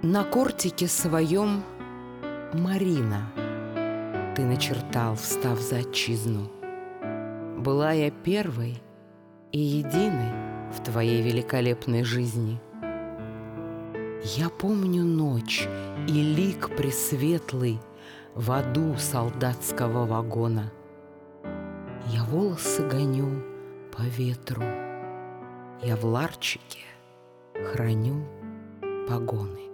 На кортике своем, Марина, ты начертал, встав за отчизну. Была я первой и единой в твоей великолепной жизни. Я помню ночь и лик пресветлый в аду солдатского вагона. Я волосы гоню по ветру, я в ларчике храню погоны.